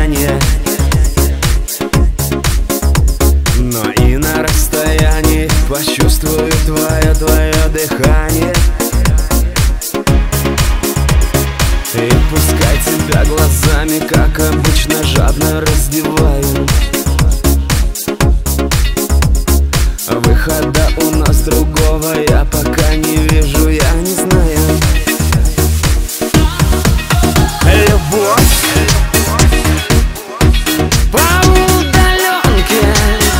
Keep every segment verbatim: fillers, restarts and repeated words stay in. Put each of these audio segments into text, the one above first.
сияние, но и на расстоянии почувствую твое, твое дыхание. И пускай тебя глазами, как обычно, жадно раздеваю. Выхода у нас другого я пока не вижу, я не знаю. Любовь по удаленке,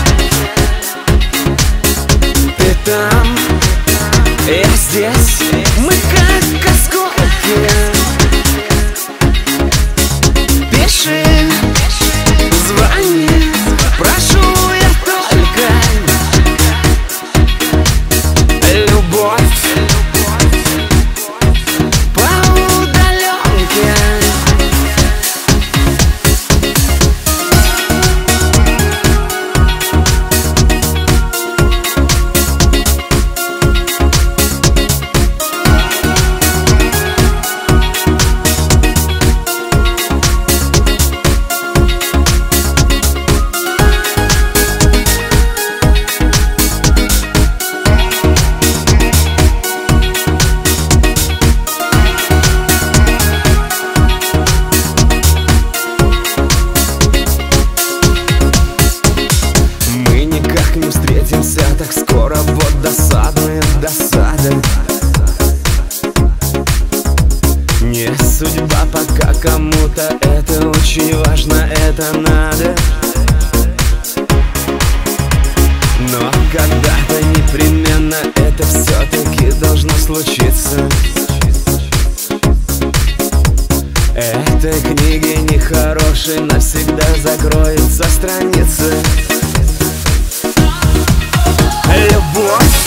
ты там, я здесь, мы как осколки. Пиши, звони, прошу я только. Любовь по удаленке. Не встретимся так скоро, вот досадные досады. Не судьба пока кому-то, это очень важно, это надо. Но когда-то непременно это все-таки должно случиться. Этой книги нехорошей навсегда закроются страницы. Любовь